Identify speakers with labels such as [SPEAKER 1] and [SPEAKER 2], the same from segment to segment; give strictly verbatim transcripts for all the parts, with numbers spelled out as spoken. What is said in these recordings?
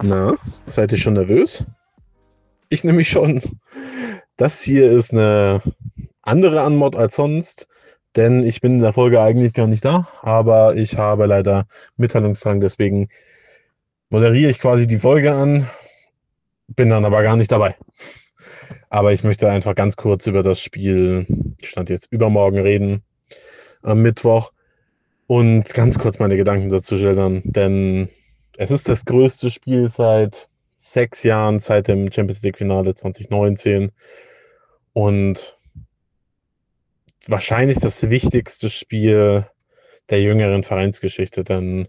[SPEAKER 1] Na, seid ihr schon nervös? Ich nämlich schon. Das hier ist eine andere Anmod als sonst, denn ich bin in der Folge eigentlich gar nicht da, aber ich habe leider Mitteilungsdrang, deswegen moderiere ich quasi die Folge an, bin dann aber gar nicht dabei. Aber ich möchte einfach ganz kurz über das Spiel, Stand jetzt übermorgen, reden, am Mittwoch, und ganz kurz meine Gedanken dazu schildern, denn es ist das größte Spiel seit sechs Jahren, seit dem Champions League-Finale zwanzig neunzehn, und wahrscheinlich das wichtigste Spiel der jüngeren Vereinsgeschichte, denn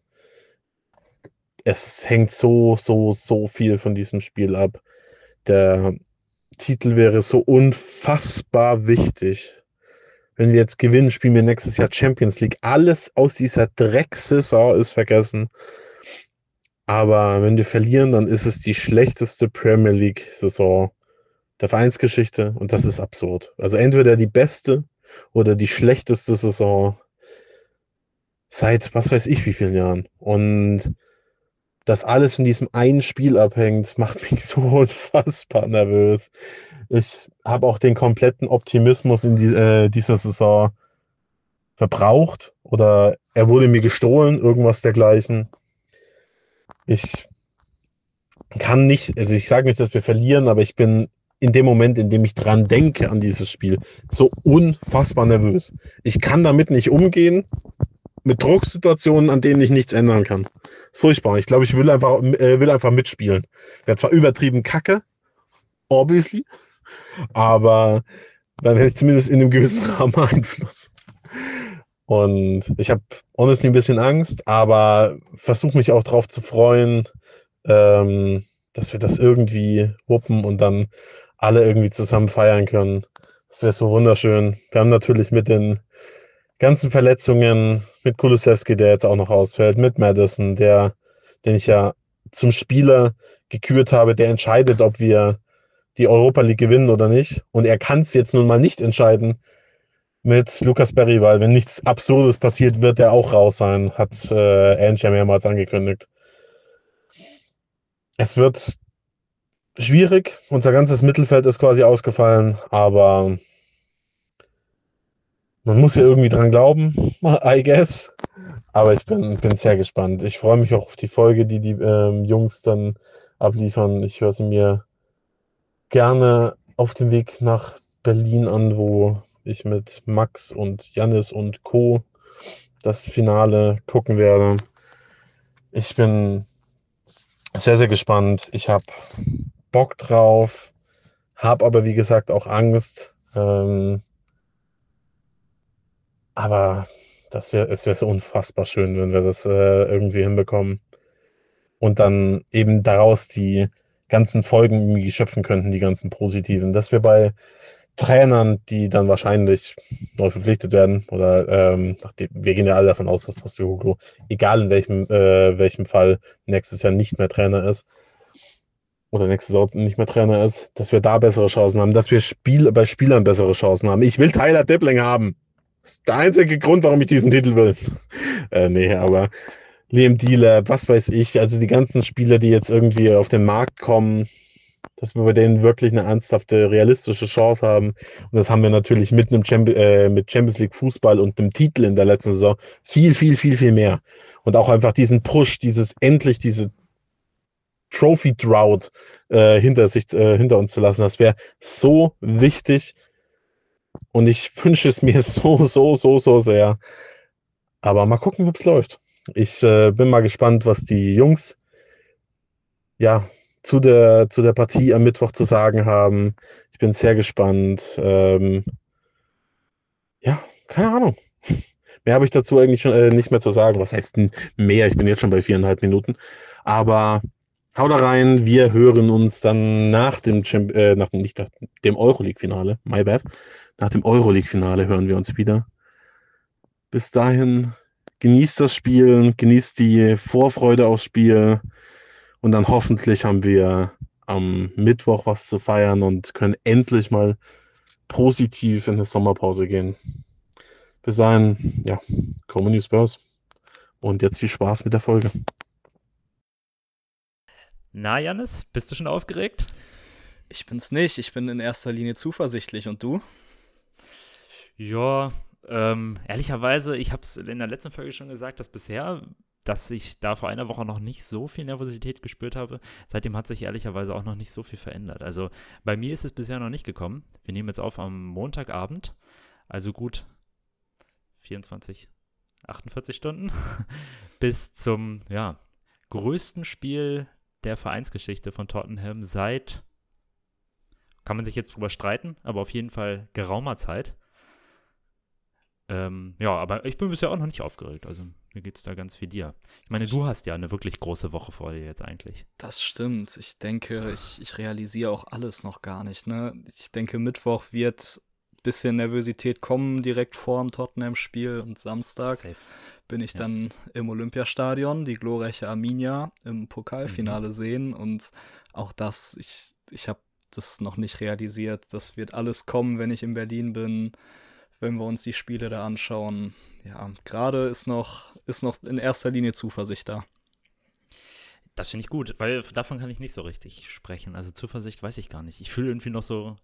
[SPEAKER 1] es hängt so, so, so viel von diesem Spiel ab. Der Titel wäre so unfassbar wichtig. Wenn wir jetzt gewinnen, spielen wir nächstes Jahr Champions League. Alles aus dieser Drecksaison ist vergessen. Aber wenn wir verlieren, dann ist es die schlechteste Premier League-Saison der Vereinsgeschichte, und das ist absurd. Also entweder die beste oder die schlechteste Saison seit was weiß ich wie vielen Jahren. Und das alles von diesem einen Spiel abhängt, macht mich so unfassbar nervös. Ich habe auch den kompletten Optimismus in die, äh, dieser Saison verbraucht, oder er wurde mir gestohlen, irgendwas dergleichen. Ich kann nicht, also ich sage nicht, dass wir verlieren, aber ich bin in dem Moment, in dem ich dran denke an dieses Spiel, so unfassbar nervös. Ich kann damit nicht umgehen, mit Drucksituationen, an denen ich nichts ändern kann. Das ist furchtbar. Ich glaube, ich will einfach, äh, will einfach mitspielen. Wäre zwar übertrieben kacke, obviously, aber dann hätte ich zumindest in einem gewissen Rahmen Einfluss. Und ich habe honestly ein bisschen Angst, aber versuche mich auch darauf zu freuen, ähm, dass wir das irgendwie wuppen und dann alle irgendwie zusammen feiern können. Das wäre so wunderschön. Wir haben natürlich mit den ganzen Verletzungen, mit Kulusewski, der jetzt auch noch ausfällt, mit Madison, der, den ich ja zum Spieler gekürt habe, der entscheidet, ob wir die Europa League gewinnen oder nicht. Und er kann es jetzt nun mal nicht entscheiden mit Lukas Berry, weil wenn nichts Absurdes passiert, wird er auch raus sein, hat äh, Ange ja mehrmals angekündigt. Es wird schwierig. Unser ganzes Mittelfeld ist quasi ausgefallen, aber man muss ja irgendwie dran glauben, I guess. Aber ich bin, bin sehr gespannt. Ich freue mich auch auf die Folge, die die ähm, Jungs dann abliefern. Ich höre sie mir gerne auf dem Weg nach Berlin an, wo ich mit Max und Jannis und Co. das Finale gucken werde. Ich bin sehr, sehr gespannt. Ich habe Bock drauf, habe aber wie gesagt auch Angst. Ähm, aber das wär, es wäre so unfassbar schön, wenn wir das äh, irgendwie hinbekommen. Und dann eben daraus die ganzen Folgen irgendwie schöpfen könnten, die ganzen positiven. Dass wir bei Trainern, die dann wahrscheinlich neu verpflichtet werden, oder ähm, nachdem, wir gehen ja alle davon aus, dass Postecoglou, egal in welchem, äh, welchem Fall, nächstes Jahr nicht mehr Trainer ist, oder nächste Saison nicht mehr Trainer ist, dass wir da bessere Chancen haben, dass wir Spiel, bei Spielern bessere Chancen haben. Ich will Tyler Dibbling haben. Das ist der einzige Grund, warum ich diesen Titel will. äh, nee, aber Liam Dealer, was weiß ich, also die ganzen Spieler, die jetzt irgendwie auf den Markt kommen, dass wir bei denen wirklich eine ernsthafte, realistische Chance haben. Und das haben wir natürlich mit einem Champions, äh, mit Champions League Fußball und einem Titel in der letzten Saison viel, viel, viel, viel mehr. Und auch einfach diesen Push, dieses endlich diese Trophy Drought äh, hinter sich, äh, hinter uns zu lassen. Das wäre so wichtig. Und ich wünsche es mir so, so, so, so sehr. Aber mal gucken, ob es läuft. Ich äh, bin mal gespannt, was die Jungs ja zu der, zu der Partie am Mittwoch zu sagen haben. Ich bin sehr gespannt. Ähm, ja, keine Ahnung. Mehr habe ich dazu eigentlich schon äh, nicht mehr zu sagen. Was heißt denn mehr? Ich bin jetzt schon bei viereinhalb Minuten. Aber hau da rein. Wir hören uns dann nach dem, Champ äh, nach, nicht nach dem Euroleague-Finale. My bad. Nach dem Euroleague-Finale hören wir uns wieder. Bis dahin, genießt das Spiel, genießt die Vorfreude aufs Spiel, und dann hoffentlich haben wir am Mittwoch was zu feiern und können endlich mal positiv in die Sommerpause gehen. Bis dahin, ja, Come New Spurs, und jetzt viel Spaß mit der Folge.
[SPEAKER 2] Na, Jannis, bist du schon aufgeregt?
[SPEAKER 3] Ich bin's nicht. Ich bin in erster Linie zuversichtlich. Und du?
[SPEAKER 2] Ja, ähm, ehrlicherweise, ich habe es in der letzten Folge schon gesagt, dass bisher, dass ich da vor einer Woche noch nicht so viel Nervosität gespürt habe. Seitdem hat sich ehrlicherweise auch noch nicht so viel verändert. Also bei mir ist es bisher noch nicht gekommen. Wir nehmen jetzt auf am Montagabend, also gut vierundzwanzig, achtundvierzig Stunden bis zum, ja, größten Spiel der Vereinsgeschichte von Tottenham seit, kann man sich jetzt drüber streiten, aber auf jeden Fall geraumer Zeit. Ähm, ja, aber ich bin bisher auch noch nicht aufgeregt. Also mir geht's da ganz wie dir. Ich meine, du hast ja eine wirklich große Woche vor dir jetzt eigentlich.
[SPEAKER 3] Das stimmt. Ich denke, ich, ich realisiere auch alles noch gar nicht. Ne? Ich denke, Mittwoch wird ein bisschen Nervosität kommen, direkt vor dem Tottenham-Spiel. Und Samstag
[SPEAKER 2] Safe.
[SPEAKER 3] bin ich
[SPEAKER 2] Ja.
[SPEAKER 3] dann im Olympiastadion, die glorreiche Arminia im
[SPEAKER 2] Mhm.
[SPEAKER 3] Pokalfinale sehen. Und auch das, ich, ich habe das noch nicht realisiert. Das wird alles kommen, wenn ich in Berlin bin, wenn wir uns die Spiele da anschauen. Ja, gerade ist noch, ist noch in erster Linie Zuversicht da.
[SPEAKER 2] Das finde ich gut, weil davon kann ich nicht so richtig sprechen. Also Zuversicht weiß ich gar nicht. Ich fühle irgendwie noch so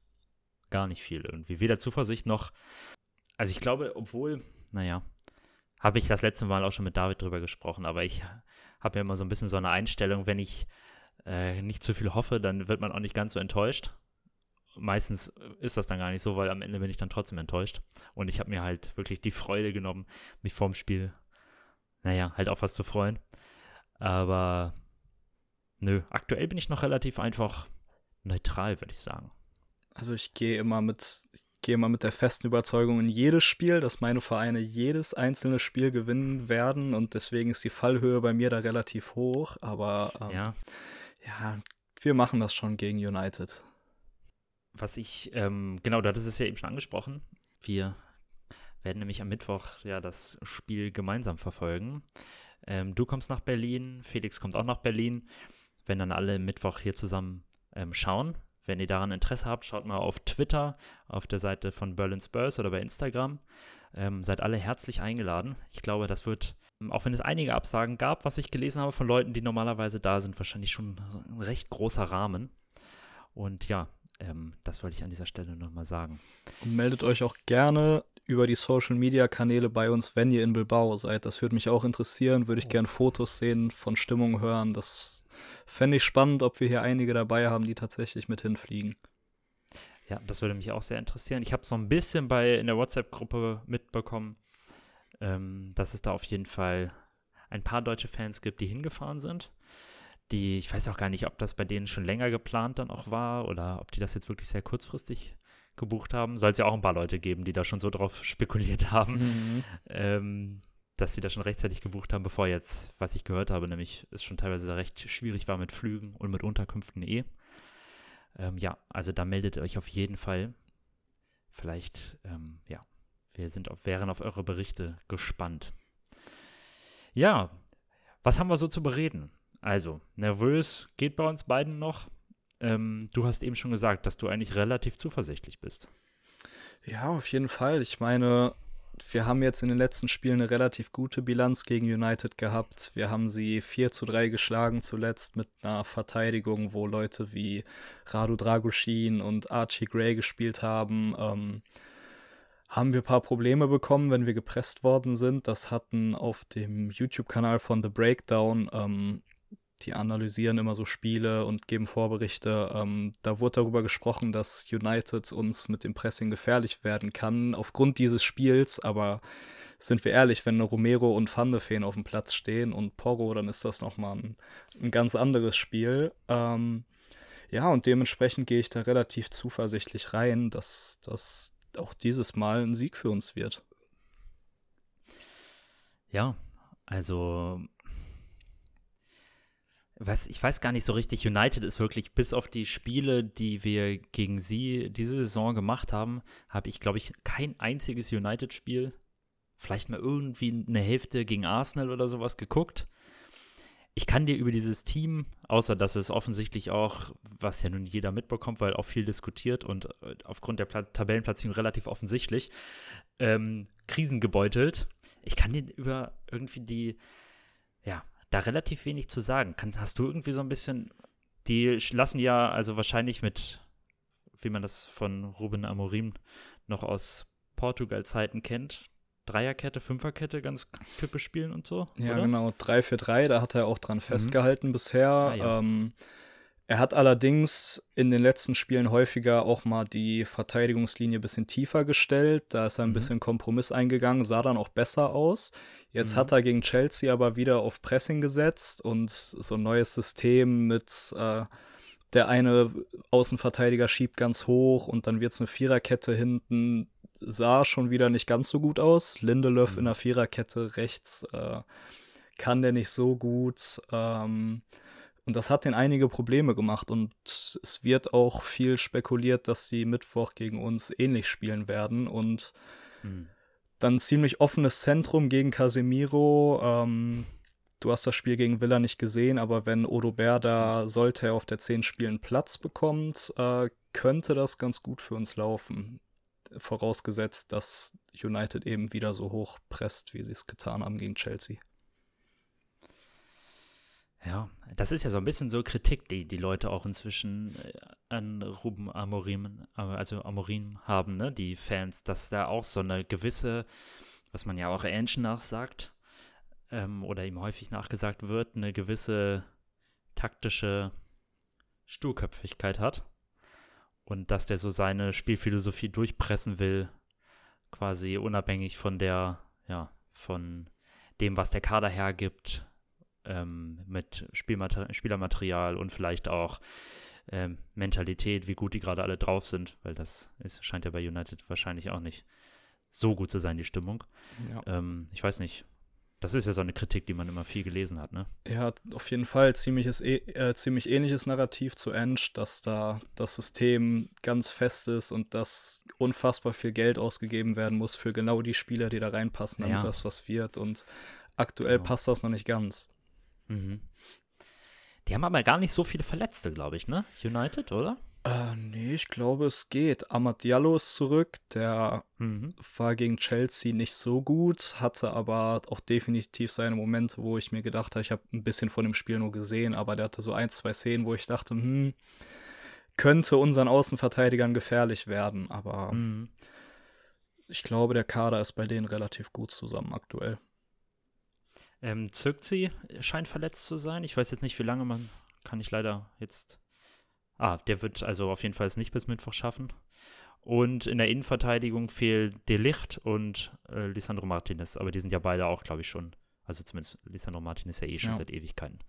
[SPEAKER 2] gar nicht viel irgendwie. Weder Zuversicht noch. Also ich glaube, obwohl, naja, habe ich das letzte Mal auch schon mit David drüber gesprochen, aber ich habe ja immer so ein bisschen so eine Einstellung, wenn ich äh, nicht zu viel hoffe, dann wird man auch nicht ganz so enttäuscht. Meistens ist das dann gar nicht so, weil am Ende bin ich dann trotzdem enttäuscht. Und ich habe mir halt wirklich die Freude genommen, mich vorm Spiel, naja, halt auf was zu freuen. Aber nö, aktuell bin ich noch relativ einfach neutral, würde ich sagen.
[SPEAKER 3] Also ich gehe immer mit, ich gehe immer mit der festen Überzeugung in jedes Spiel, dass meine Vereine jedes einzelne Spiel gewinnen werden und deswegen ist die Fallhöhe bei mir da relativ hoch. Aber ähm,
[SPEAKER 2] Ja,
[SPEAKER 3] ja, wir machen das schon gegen United.
[SPEAKER 2] was ich, ähm, genau, du hattest es ja eben schon angesprochen. Wir werden nämlich am Mittwoch ja das Spiel gemeinsam verfolgen. Ähm, du kommst nach Berlin, Felix kommt auch nach Berlin. Wenn dann alle Mittwoch hier zusammen ähm, schauen. Wenn ihr daran Interesse habt, schaut mal auf Twitter, auf der Seite von Berlin Spurs oder bei Instagram. Ähm, seid alle herzlich eingeladen. Ich glaube, das wird, auch wenn es einige Absagen gab, was ich gelesen habe von Leuten, die normalerweise da sind, wahrscheinlich schon ein recht großer Rahmen. Und ja, ähm, das wollte ich an dieser Stelle nochmal sagen.
[SPEAKER 3] Und meldet euch auch gerne über die Social-Media-Kanäle bei uns, wenn ihr in Bilbao seid. Das würde mich auch interessieren, würde ich gerne Fotos sehen, von Stimmung hören. Das fände ich spannend, ob wir hier einige dabei haben, die tatsächlich mit hinfliegen.
[SPEAKER 2] Ja, das würde mich auch sehr interessieren. Ich habe es so ein bisschen bei in der WhatsApp-Gruppe mitbekommen, ähm, dass es da auf jeden Fall ein paar deutsche Fans gibt, die hingefahren sind. Die, ich weiß auch gar nicht, ob das bei denen schon länger geplant dann auch war oder ob die das jetzt wirklich sehr kurzfristig gebucht haben. Soll es ja auch ein paar Leute geben, die da schon so drauf spekuliert haben,
[SPEAKER 3] Mhm.
[SPEAKER 2] ähm, dass sie das schon rechtzeitig gebucht haben, bevor jetzt, was ich gehört habe, nämlich es schon teilweise recht schwierig war mit Flügen und mit Unterkünften eh. Ähm, ja, also da meldet euch auf jeden Fall. Vielleicht, ähm, ja, wir sind auf, wären auf eure Berichte gespannt. Ja, was haben wir so zu bereden? Also, nervös geht bei uns beiden noch. Ähm, du hast eben schon gesagt, dass du eigentlich relativ zuversichtlich bist.
[SPEAKER 3] Ja, auf jeden Fall. Ich meine, wir haben jetzt in den letzten Spielen eine relativ gute Bilanz gegen United gehabt. Wir haben sie vier zu drei geschlagen zuletzt mit einer Verteidigung, wo Leute wie Radu Dragusin und Archie Gray gespielt haben. Ähm, haben wir ein paar Probleme bekommen, wenn wir gepresst worden sind. Das hatten auf dem YouTube-Kanal von The Breakdown, ähm, die analysieren immer so Spiele und geben Vorberichte. Ähm, da wurde darüber gesprochen, dass United uns mit dem Pressing gefährlich werden kann aufgrund dieses Spiels. Aber sind wir ehrlich, wenn Romero und Van de Ven auf dem Platz stehen und Porro, dann ist das nochmal ein, ein ganz anderes Spiel. Ähm, ja, und dementsprechend gehe ich da relativ zuversichtlich rein, dass das auch dieses Mal ein Sieg für uns wird.
[SPEAKER 2] Ja, also, was, ich weiß gar nicht so richtig, United ist wirklich, bis auf die Spiele, die wir gegen sie diese Saison gemacht haben, habe ich, glaube ich, kein einziges United-Spiel, vielleicht mal irgendwie eine Hälfte gegen Arsenal oder sowas geguckt. Ich kann dir über dieses Team, außer dass es offensichtlich auch, was ja nun jeder mitbekommt, weil auch viel diskutiert und äh, aufgrund der Pla Tabellenplatzierung relativ offensichtlich, ähm, krisengebeutelt. Ich kann dir über irgendwie die, ja, da relativ wenig zu sagen. Kann, hast du irgendwie so ein bisschen, die lassen ja, also wahrscheinlich mit, wie man das von Ruben Amorim noch aus Portugal-Zeiten kennt, Dreierkette, Fünferkette ganz typisch spielen und so,
[SPEAKER 3] Ja,
[SPEAKER 2] oder?
[SPEAKER 3] genau, drei vier drei, da hat er auch dran festgehalten bisher.
[SPEAKER 2] Ah, ja.
[SPEAKER 3] Ähm, er hat allerdings in den letzten Spielen häufiger auch mal die Verteidigungslinie ein bisschen tiefer gestellt. Da ist er ein
[SPEAKER 2] Mhm.
[SPEAKER 3] bisschen Kompromiss eingegangen, sah dann auch besser aus. Jetzt
[SPEAKER 2] Mhm.
[SPEAKER 3] hat er gegen Chelsea aber wieder auf Pressing gesetzt und so ein neues System mit äh, der eine Außenverteidiger schiebt ganz hoch und dann wird es eine Viererkette hinten. Sah schon wieder nicht ganz so gut aus. Lindelöf
[SPEAKER 2] Mhm.
[SPEAKER 3] in der Viererkette rechts äh, kann der nicht so gut. Ähm, und das hat den einige Probleme gemacht. Und es wird auch viel spekuliert, dass die Mittwoch gegen uns ähnlich spielen werden. Und
[SPEAKER 2] Mhm.
[SPEAKER 3] dann ziemlich offenes Zentrum gegen Casemiro. Ähm, du hast das Spiel gegen Villa nicht gesehen, aber wenn Odobert da, sollte er auf der zehn Spielen Platz bekommt, äh, könnte das ganz gut für uns laufen. Vorausgesetzt, dass United eben wieder so hoch presst, wie sie es getan haben gegen Chelsea.
[SPEAKER 2] Ja, das ist ja so ein bisschen so Kritik, die die Leute auch inzwischen äh, an Ruben Amorim, äh, also Amorim haben, ne, die Fans, dass da auch so eine gewisse, was man ja auch Ange nachsagt, ähm, oder ihm häufig nachgesagt wird, eine gewisse taktische Sturköpfigkeit hat und dass der so seine Spielphilosophie durchpressen will, quasi unabhängig von der, ja, von dem, was der Kader hergibt, ähm, mit Spielmater- Spielermaterial und vielleicht auch ähm, Mentalität, wie gut die gerade alle drauf sind, weil das ist, scheint ja bei United wahrscheinlich auch nicht so gut zu sein, die Stimmung.
[SPEAKER 3] Ja.
[SPEAKER 2] Ähm, ich weiß nicht. Das ist ja so eine Kritik, die man immer viel gelesen hat, ne?
[SPEAKER 3] Ja, auf jeden Fall ziemliches, äh, ziemlich ähnliches Narrativ zu Ange, dass da das System ganz fest ist und dass unfassbar viel Geld ausgegeben werden muss für genau die Spieler, die da reinpassen, damit
[SPEAKER 2] Ja.
[SPEAKER 3] das was wird. Und aktuell
[SPEAKER 2] Genau.
[SPEAKER 3] passt das noch nicht ganz.
[SPEAKER 2] Mhm. Die haben aber gar nicht so viele Verletzte, glaube ich, ne? United, oder?
[SPEAKER 3] Äh, nee, ich glaube, es geht. Amad Diallo ist zurück. Der
[SPEAKER 2] Mhm.
[SPEAKER 3] war gegen Chelsea nicht so gut, hatte aber auch definitiv seine Momente, wo ich mir gedacht habe, ich habe ein bisschen von dem Spiel nur gesehen, aber der hatte so ein, zwei Szenen, wo ich dachte, hm, könnte unseren Außenverteidigern gefährlich werden. Aber
[SPEAKER 2] Mhm.
[SPEAKER 3] ich glaube, der Kader ist bei denen relativ gut zusammen aktuell.
[SPEAKER 2] Ähm, Zirkzee scheint verletzt zu sein. Ich weiß jetzt nicht, wie lange man, kann ich leider jetzt. Ah, der wird also auf jeden Fall es nicht bis Mittwoch schaffen. Und in der Innenverteidigung fehlt De Ligt und äh, Lisandro Martinez, aber die sind ja beide auch, glaube ich, schon, also zumindest Lisandro Martinez ja eh schon
[SPEAKER 3] Ja.
[SPEAKER 2] seit Ewigkeiten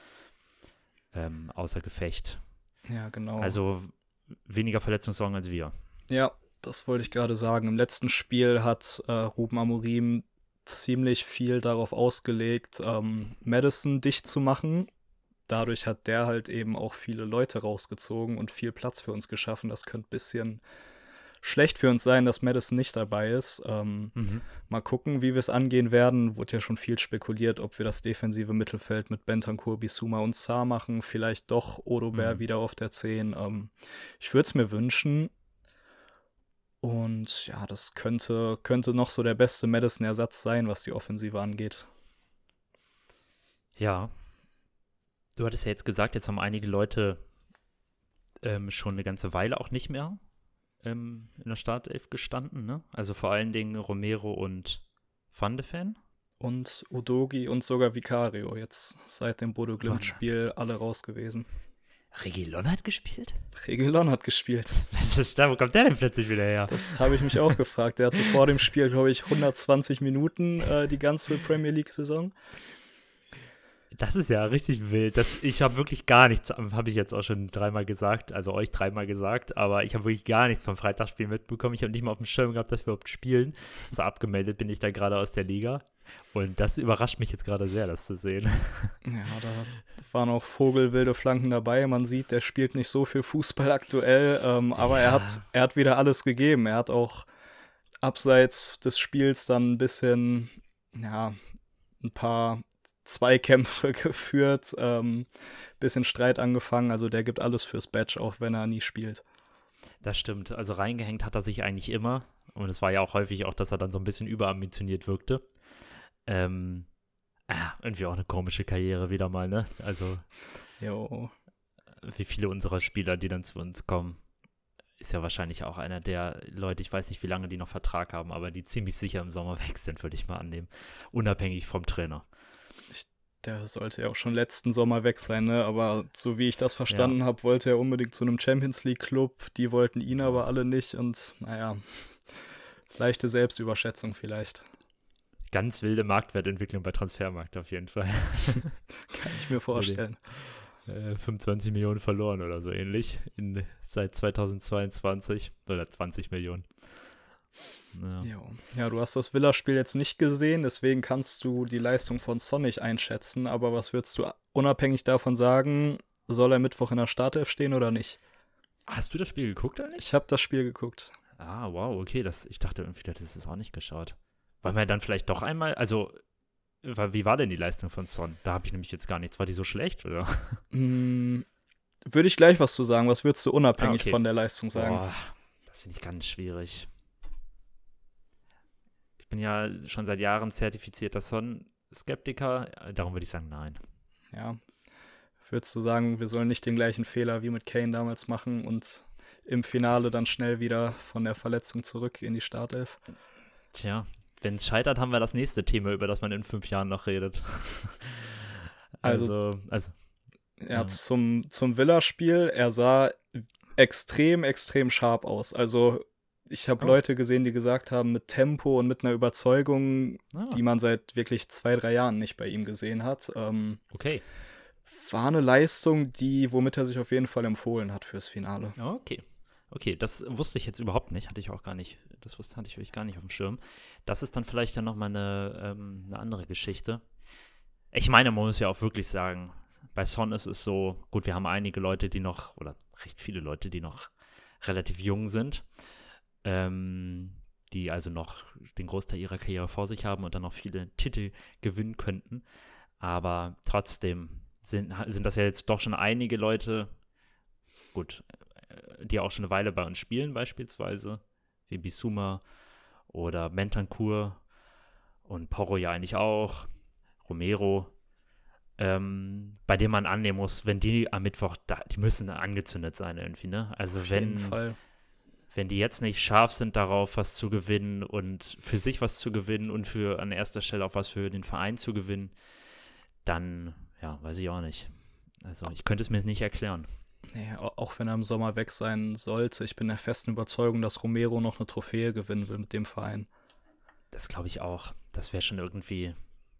[SPEAKER 2] ähm, außer Gefecht.
[SPEAKER 3] Ja, genau.
[SPEAKER 2] Also weniger Verletzungssorgen als wir.
[SPEAKER 3] Ja, das wollte ich gerade sagen. Im letzten Spiel hat äh, Ruben Amorim ziemlich viel darauf ausgelegt, ähm, Maddison dicht zu machen. Dadurch hat der halt eben auch viele Leute rausgezogen und viel Platz für uns geschaffen. Das könnte ein bisschen schlecht für uns sein, dass Maddison nicht dabei ist. Ähm,
[SPEAKER 2] Mhm.
[SPEAKER 3] Mal gucken, wie wir es angehen werden. Wurde ja schon viel spekuliert, ob wir das defensive Mittelfeld mit Bentancur, Bissouma und Sarr machen. Vielleicht doch Odobert
[SPEAKER 2] Mhm.
[SPEAKER 3] wieder auf der zehn. Ähm, ich würde es mir wünschen. Und ja, das könnte, könnte noch so der beste Maddison-Ersatz sein, was die Offensive angeht.
[SPEAKER 2] Ja. Du hattest ja jetzt gesagt, jetzt haben einige Leute ähm, schon eine ganze Weile auch nicht mehr ähm, in der Startelf gestanden, ne? Also vor allen Dingen Romero und Van de Ven.
[SPEAKER 3] Und Udogi und sogar Vicario jetzt seit dem Bodo Glimt-Spiel alle raus gewesen.
[SPEAKER 2] Reguilon hat gespielt?
[SPEAKER 3] Reguilon hat gespielt.
[SPEAKER 2] Was ist da? Wo kommt der denn plötzlich wieder her?
[SPEAKER 3] Das habe ich mich auch gefragt. Der hatte vor dem Spiel, glaube ich, hundertzwanzig Minuten äh, die ganze Premier League-Saison.
[SPEAKER 2] Das ist ja richtig wild. Das, ich habe wirklich gar nichts, habe ich jetzt auch schon dreimal gesagt, also euch dreimal gesagt, aber ich habe wirklich gar nichts vom Freitagsspiel mitbekommen. Ich habe nicht mal auf dem Schirm gehabt, dass wir überhaupt spielen. So abgemeldet bin ich da gerade aus der Liga. Und das überrascht mich jetzt gerade sehr, das zu sehen.
[SPEAKER 3] Ja, da waren auch vogelwilde Flanken dabei. Man sieht, der spielt nicht so viel Fußball aktuell, ähm, aber
[SPEAKER 2] Ja.
[SPEAKER 3] er hat, er hat wieder alles gegeben. Er hat auch abseits des Spiels dann ein bisschen, ja, ein paar Zweikämpfe geführt, ähm, bisschen Streit angefangen. Also der gibt alles fürs Badge, auch wenn er nie spielt.
[SPEAKER 2] Das stimmt. Also reingehängt hat er sich eigentlich immer. Und es war ja auch häufig auch, dass er dann so ein bisschen überambitioniert wirkte. Ähm, Ah, irgendwie auch eine komische Karriere wieder mal, ne? Also,
[SPEAKER 3] Jo.
[SPEAKER 2] wie viele unserer Spieler, die dann zu uns kommen, ist ja wahrscheinlich auch einer der Leute, ich weiß nicht, wie lange die noch Vertrag haben, aber die ziemlich sicher im Sommer weg sind, würde ich mal annehmen. Unabhängig vom Trainer.
[SPEAKER 3] Der sollte ja auch schon letzten Sommer weg sein, ne? Aber so wie ich das verstanden
[SPEAKER 2] Ja.
[SPEAKER 3] habe, wollte er unbedingt zu einem Champions League Club. Die wollten ihn aber alle nicht und naja, leichte Selbstüberschätzung vielleicht.
[SPEAKER 2] Ganz wilde Marktwertentwicklung bei Transfermarkt auf jeden Fall.
[SPEAKER 3] Kann ich mir vorstellen.
[SPEAKER 2] Äh, fünfundzwanzig Millionen verloren oder so ähnlich in, seit zweitausendzweiundzwanzig oder zwanzig Millionen. Ja.
[SPEAKER 3] Jo. Ja, du hast das Villa-Spiel jetzt nicht gesehen, deswegen kannst du die Leistung von Son nicht einschätzen. Aber was würdest du unabhängig davon sagen, soll er Mittwoch in der Startelf stehen oder nicht?
[SPEAKER 2] Hast du das Spiel geguckt eigentlich?
[SPEAKER 3] Ich habe das Spiel geguckt.
[SPEAKER 2] Ah, wow, okay. Das, ich dachte irgendwie, das ist auch nicht geschaut. Wollen wir dann vielleicht doch einmal, also, wie war denn die Leistung von Son? Da habe ich nämlich jetzt gar nichts. War die so schlecht, oder?
[SPEAKER 3] Hm, würde ich gleich was zu sagen. Was würdest du unabhängig
[SPEAKER 2] Ah, okay.
[SPEAKER 3] von der Leistung sagen?
[SPEAKER 2] Boah, das finde ich ganz schwierig. Ich bin ja schon seit Jahren zertifizierter Son-Skeptiker. Darum würde ich sagen, nein.
[SPEAKER 3] Ja. Würdest du sagen, wir sollen nicht den gleichen Fehler wie mit Kane damals machen und im Finale dann schnell wieder von der Verletzung zurück in die Startelf?
[SPEAKER 2] Tja, wenn es scheitert, haben wir das nächste Thema, über das man in fünf Jahren noch redet.
[SPEAKER 3] Also,
[SPEAKER 2] also, also
[SPEAKER 3] ja,
[SPEAKER 2] ja.
[SPEAKER 3] zum, zum Villa-Spiel, er sah extrem, extrem scharf aus. Also ich habe
[SPEAKER 2] Oh.
[SPEAKER 3] Leute gesehen, die gesagt haben, mit Tempo und mit einer Überzeugung,
[SPEAKER 2] Ah,
[SPEAKER 3] die man seit wirklich zwei, drei Jahren nicht bei ihm gesehen hat. Ähm,
[SPEAKER 2] okay.
[SPEAKER 3] war eine Leistung, die, womit er sich auf jeden Fall empfohlen hat fürs Finale.
[SPEAKER 2] Okay. Okay, das wusste ich jetzt überhaupt nicht, hatte ich auch gar nicht, das wusste, hatte ich wirklich gar nicht auf dem Schirm. Das ist dann vielleicht dann nochmal eine, ähm, eine andere Geschichte. Ich meine, man muss ja auch wirklich sagen, bei Son ist es so, gut, wir haben einige Leute, die noch, oder recht viele Leute, die noch relativ jung sind, ähm, die also noch den Großteil ihrer Karriere vor sich haben und dann noch viele Titel gewinnen könnten. Aber trotzdem sind, sind das ja jetzt doch schon einige Leute, gut, die auch schon eine Weile bei uns spielen beispielsweise, wie Bissouma oder Bentancur und Porro ja eigentlich auch, Romero, ähm, bei dem man annehmen muss, wenn die am Mittwoch, da, die müssen angezündet sein irgendwie, ne? Also
[SPEAKER 3] Auf
[SPEAKER 2] wenn,
[SPEAKER 3] jeden Fall.
[SPEAKER 2] wenn die jetzt nicht scharf sind darauf, was zu gewinnen und für sich was zu gewinnen und für an erster Stelle auch was für den Verein zu gewinnen, dann, ja, weiß ich auch nicht. Also ich könnte es mir nicht erklären.
[SPEAKER 3] Nee, auch wenn er im Sommer weg sein sollte, ich bin der festen Überzeugung, dass Romero noch eine Trophäe gewinnen will mit dem Verein.
[SPEAKER 2] Das glaube ich auch. Das wäre schon irgendwie,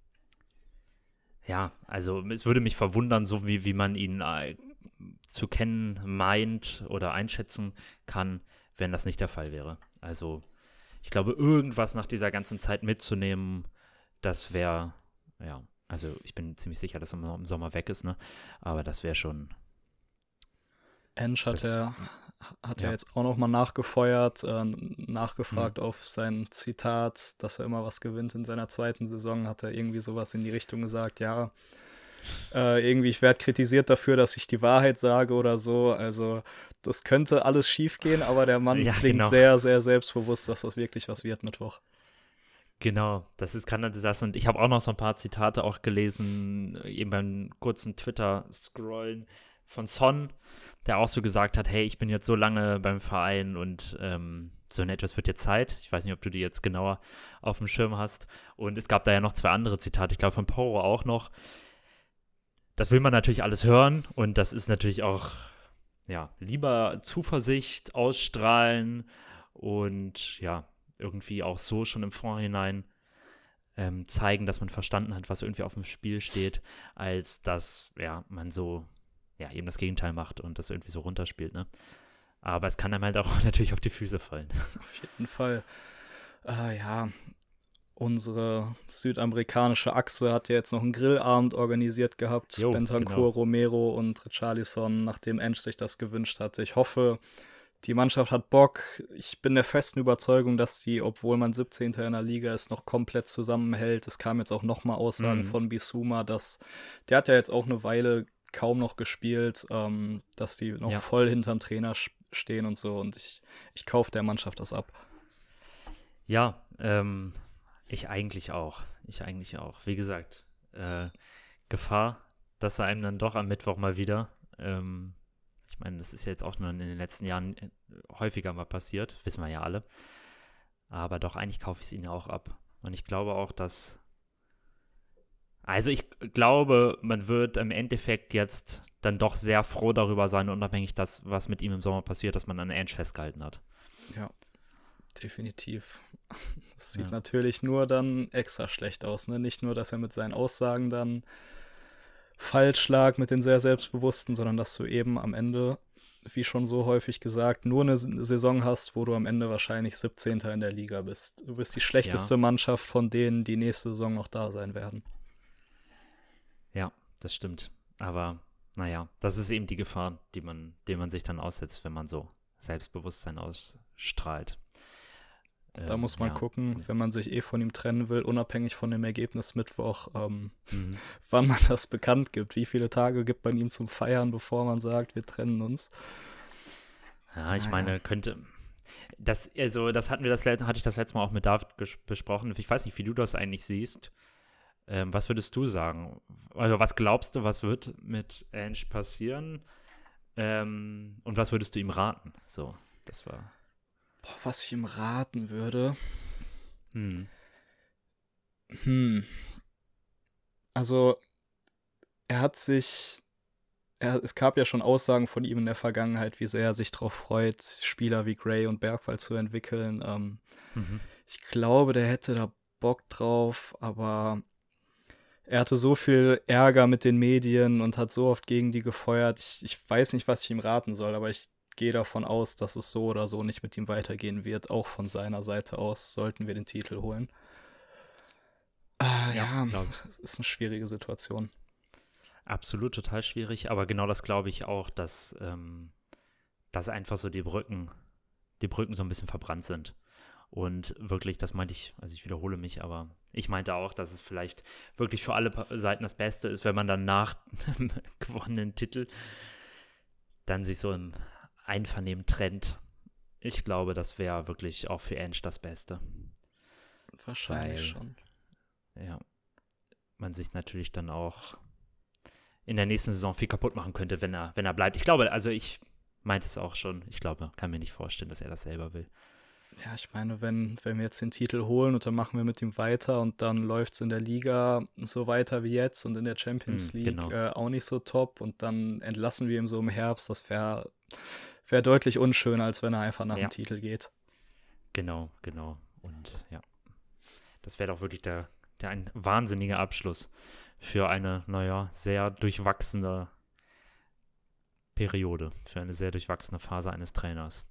[SPEAKER 2] ja, also es würde mich verwundern, so wie, wie man ihn äh, zu kennen meint oder einschätzen kann, wenn das nicht der Fall wäre. Also ich glaube, irgendwas nach dieser ganzen Zeit mitzunehmen, das wäre, ja, also ich bin ziemlich sicher, dass er im Sommer weg ist, ne? Aber das wäre schon.
[SPEAKER 3] Ensch hat
[SPEAKER 2] Das-
[SPEAKER 3] er hat
[SPEAKER 2] ja.
[SPEAKER 3] er jetzt auch nochmal nachgefeuert, äh, nachgefragt auf sein Zitat, dass er immer was gewinnt in seiner zweiten Saison, hat er irgendwie sowas in die Richtung gesagt, ja, äh, irgendwie, ich werde kritisiert dafür, dass ich die Wahrheit sage oder so, also das könnte alles schief gehen, aber der Mann
[SPEAKER 2] Ja,
[SPEAKER 3] klingt
[SPEAKER 2] genau.
[SPEAKER 3] sehr, sehr selbstbewusst, dass das wirklich was wird Mittwoch.
[SPEAKER 2] Genau, das ist Kanada das und ich habe auch noch so ein paar Zitate auch gelesen, eben beim kurzen Twitter-Scrollen von Son, der auch so gesagt hat, hey, ich bin jetzt so lange beim Verein und ähm, so in etwas wird jetzt Zeit. Ich weiß nicht, ob du die jetzt genauer auf dem Schirm hast. Und es gab da ja noch zwei andere Zitate, ich glaube von Porro auch noch. Das will man natürlich alles hören und das ist natürlich auch, ja, lieber Zuversicht ausstrahlen und ja, irgendwie auch so schon im Vorhinein ähm, zeigen, dass man verstanden hat, was irgendwie auf dem Spiel steht, als dass ja, man so ja, eben das Gegenteil macht und das irgendwie so runterspielt, ne? Aber es kann einem halt auch natürlich auf die Füße fallen.
[SPEAKER 3] Auf jeden Fall. Äh, ja, unsere südamerikanische Achse hat ja jetzt noch einen Grillabend organisiert gehabt.
[SPEAKER 2] Jo,
[SPEAKER 3] Bentancur,
[SPEAKER 2] genau.
[SPEAKER 3] Romero und Richarlison, nachdem Ensch sich das gewünscht hatte. Ich hoffe, die Mannschaft hat Bock. Ich bin der festen Überzeugung, dass die, obwohl man siebzehnter in der Liga ist, noch komplett zusammenhält. Es kamen jetzt auch nochmal Aussagen
[SPEAKER 2] Mhm.
[SPEAKER 3] von Bissouma, dass der hat ja jetzt auch eine Weile kaum noch gespielt, ähm, dass die noch
[SPEAKER 2] Ja.
[SPEAKER 3] voll hinterm Trainer sch- stehen und so. Und ich, ich kaufe der Mannschaft das ab.
[SPEAKER 2] Ja, ähm, ich eigentlich auch. Ich eigentlich auch. Wie gesagt, äh, Gefahr, dass er einem dann doch am Mittwoch mal wieder, ähm, ich meine, das ist ja jetzt auch nur in den letzten Jahren häufiger mal passiert, wissen wir ja alle, aber doch, eigentlich kaufe ich es ihnen ja auch ab. Und ich glaube auch, dass, also ich glaube, man wird im Endeffekt jetzt dann doch sehr froh darüber sein, unabhängig das, was mit ihm im Sommer passiert, dass man an Ange festgehalten hat.
[SPEAKER 3] Ja, definitiv. Das sieht
[SPEAKER 2] Ja.
[SPEAKER 3] natürlich nur dann extra schlecht aus, ne? Nicht nur, dass er mit seinen Aussagen dann falsch lag mit den sehr Selbstbewussten, sondern dass du eben am Ende, wie schon so häufig gesagt, nur eine Saison hast, wo du am Ende wahrscheinlich siebzehnter in der Liga bist. Du bist die schlechteste
[SPEAKER 2] Ja.
[SPEAKER 3] Mannschaft von denen, die nächste Saison noch da sein werden.
[SPEAKER 2] Ja, das stimmt. Aber naja, das ist eben die Gefahr, die man, dem man sich dann aussetzt, wenn man so Selbstbewusstsein ausstrahlt.
[SPEAKER 3] Da
[SPEAKER 2] Ähm,
[SPEAKER 3] muss man
[SPEAKER 2] ja.
[SPEAKER 3] gucken, wenn man sich eh von ihm trennen will, unabhängig von dem Ergebnis Mittwoch, ähm,
[SPEAKER 2] Mhm.
[SPEAKER 3] wann man das bekannt gibt. Wie viele Tage gibt man ihm zum Feiern, bevor man sagt, wir trennen uns?
[SPEAKER 2] Ja, ich
[SPEAKER 3] Naja.
[SPEAKER 2] meine, könnte. Das, also, das hatten wir das le- hatte ich das letzte Mal auch mit David ges- besprochen. Ich weiß nicht, wie du das eigentlich siehst. Ähm, was würdest du sagen? Also, was glaubst du, was wird mit Ange passieren? Ähm, und was würdest du ihm raten? So, das war.
[SPEAKER 3] Boah, was ich ihm raten würde.
[SPEAKER 2] Hm.
[SPEAKER 3] Hm. Also, er hat sich. Er, es gab ja schon Aussagen von ihm in der Vergangenheit, wie sehr er sich darauf freut, Spieler wie Gray und Bergwall zu entwickeln. Ähm,
[SPEAKER 2] Mhm.
[SPEAKER 3] ich glaube, der hätte da Bock drauf, aber er hatte so viel Ärger mit den Medien und hat so oft gegen die gefeuert. Ich, ich weiß nicht, was ich ihm raten soll, aber ich gehe davon aus, dass es so oder so nicht mit ihm weitergehen wird. Auch von seiner Seite aus sollten wir den Titel holen. Äh,
[SPEAKER 2] Ja,
[SPEAKER 3] ja,
[SPEAKER 2] glaub
[SPEAKER 3] das ist eine schwierige Situation.
[SPEAKER 2] Absolut total schwierig, aber genau das glaube ich auch, dass, ähm, dass einfach so die Brücken, die Brücken so ein bisschen verbrannt sind. Und wirklich, das meinte ich, also ich wiederhole mich, aber ich meinte auch, dass es vielleicht wirklich für alle Pa- Seiten das Beste ist, wenn man dann nach einem gewonnenen Titel dann sich so im Einvernehmen trennt. Ich glaube, das wäre wirklich auch für Ange das Beste.
[SPEAKER 3] Wahrscheinlich
[SPEAKER 2] Weil-
[SPEAKER 3] schon.
[SPEAKER 2] Ja, man sich natürlich dann auch in der nächsten Saison viel kaputt machen könnte, wenn er, wenn er bleibt. Ich glaube, also ich meinte es auch schon, ich glaube, kann mir nicht vorstellen, dass er das selber will.
[SPEAKER 3] Ja, ich meine, wenn, wenn wir jetzt den Titel holen und dann machen wir mit ihm weiter und dann läuft es in der Liga so weiter wie jetzt und in der Champions
[SPEAKER 2] Hm,
[SPEAKER 3] League
[SPEAKER 2] genau.
[SPEAKER 3] äh, auch nicht so top und dann entlassen wir ihn so im Herbst, das wäre wär deutlich unschöner, als wenn er einfach nach
[SPEAKER 2] Ja.
[SPEAKER 3] dem Titel geht.
[SPEAKER 2] Genau, genau. Und ja, das wäre doch wirklich der, der ein wahnsinniger Abschluss für eine, naja, sehr durchwachsene Periode, für eine sehr durchwachsene Phase eines Trainers.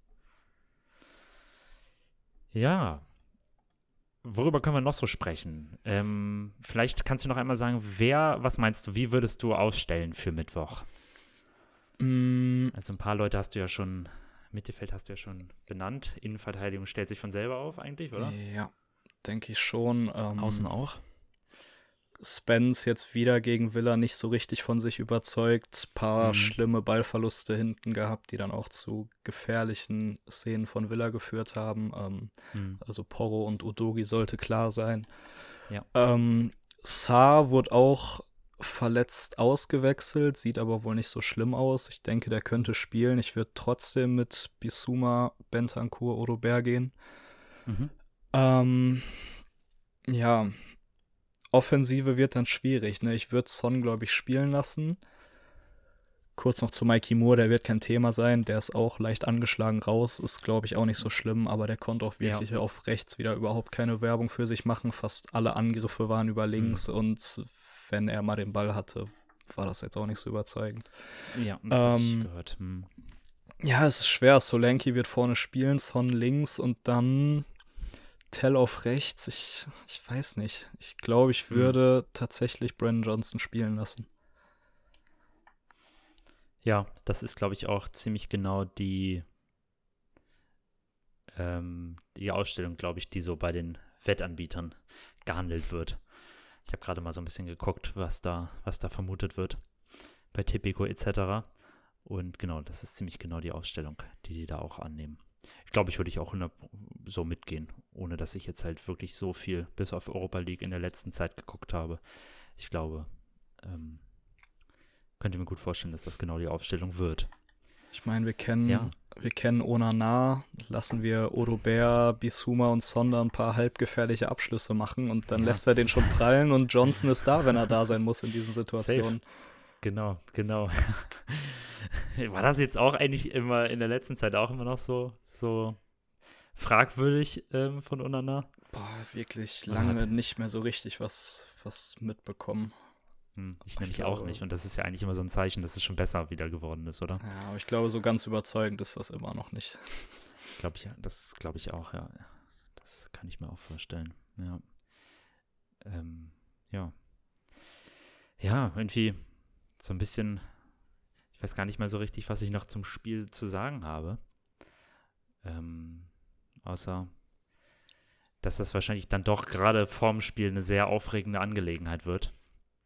[SPEAKER 2] Ja, worüber können wir noch so sprechen? Ähm, vielleicht kannst du noch einmal sagen, wer, was meinst du, wie würdest du ausstellen für Mittwoch?
[SPEAKER 3] Mm,
[SPEAKER 2] Also ein paar Leute hast du ja schon, Mittelfeld hast du ja schon benannt. Innenverteidigung stellt sich von selber auf eigentlich, oder?
[SPEAKER 3] ja, denke ich schon. Ähm,
[SPEAKER 2] Außen auch?
[SPEAKER 3] Spence jetzt wieder gegen Villa nicht so richtig von sich überzeugt. Paar
[SPEAKER 2] Mhm.
[SPEAKER 3] schlimme Ballverluste hinten gehabt, die dann auch zu gefährlichen Szenen von Villa geführt haben. Ähm,
[SPEAKER 2] Hm.
[SPEAKER 3] also Porro und Udogi sollte klar sein.
[SPEAKER 2] Ja.
[SPEAKER 3] Ähm, Sarr wurde auch verletzt ausgewechselt, sieht aber wohl nicht so schlimm aus. Ich denke, der könnte spielen. Ich würde trotzdem mit Bissouma, Bentancur, Odobert gehen.
[SPEAKER 2] Mhm.
[SPEAKER 3] Ähm, ja, Offensive wird dann schwierig. Ne? Ich würde Son, glaube ich, spielen lassen. Kurz noch zu Mikey Moore, der wird kein Thema sein. Der ist auch leicht angeschlagen raus. Ist, glaube ich, auch nicht so schlimm, aber der konnte auch wirklich
[SPEAKER 2] Ja.
[SPEAKER 3] auf rechts wieder überhaupt keine Werbung für sich machen. Fast alle Angriffe waren über links und wenn er mal den Ball hatte, war das jetzt auch nicht so überzeugend.
[SPEAKER 2] Ja, das habe ich
[SPEAKER 3] Ähm,
[SPEAKER 2] gehört. Hm.
[SPEAKER 3] Ja, es ist schwer. Solanke wird vorne spielen, Son links und dann Tell auf rechts. Ich, ich weiß nicht. Ich glaube, ich
[SPEAKER 2] Hm.
[SPEAKER 3] würde tatsächlich Brandon Johnson spielen lassen.
[SPEAKER 2] Ja, das ist, glaube ich, auch ziemlich genau die, ähm, die Ausstellung, glaube ich, die so bei den Wettanbietern gehandelt wird. Ich habe gerade mal so ein bisschen geguckt, was da, was da vermutet wird bei Tipico et cetera. Und genau, das ist ziemlich genau die Ausstellung, die die da auch annehmen. Ich glaube, ich würde ich auch hundert so mitgehen, ohne dass ich jetzt halt wirklich so viel bis auf Europa League in der letzten Zeit geguckt habe. ich glaube, ähm, könnte mir gut vorstellen, dass das genau die Aufstellung wird.
[SPEAKER 3] Ich meine, wir kennen,
[SPEAKER 2] Ja.
[SPEAKER 3] wir kennen Onana, lassen wir Odobert, Bissouma und Sonder ein paar halbgefährliche Abschlüsse machen und dann
[SPEAKER 2] Ja.
[SPEAKER 3] lässt er den schon prallen und Johnson ist da, wenn er da sein muss in diesen Situationen.
[SPEAKER 2] Genau, genau. War das jetzt auch eigentlich immer in der letzten Zeit auch immer noch so, so fragwürdig ähm, von Onana?
[SPEAKER 3] Boah, wirklich
[SPEAKER 2] Man
[SPEAKER 3] lange
[SPEAKER 2] hat-
[SPEAKER 3] nicht mehr so richtig was, was mitbekommen.
[SPEAKER 2] Hm, ich
[SPEAKER 3] Ich
[SPEAKER 2] nämlich auch
[SPEAKER 3] glaube,
[SPEAKER 2] nicht. Und das ist ja eigentlich immer so ein Zeichen, dass es schon besser wieder geworden ist, oder?
[SPEAKER 3] Ja, aber ich glaube, so ganz überzeugend ist das immer noch nicht.
[SPEAKER 2] Glaube ich, das glaube ich auch, ja. Das kann ich mir auch vorstellen. Ja. Ähm, ja. Ja, irgendwie so ein bisschen, ich weiß gar nicht mal so richtig, was ich noch zum Spiel zu sagen habe. Ähm, außer, dass das wahrscheinlich dann doch gerade vorm Spiel eine sehr aufregende Angelegenheit wird.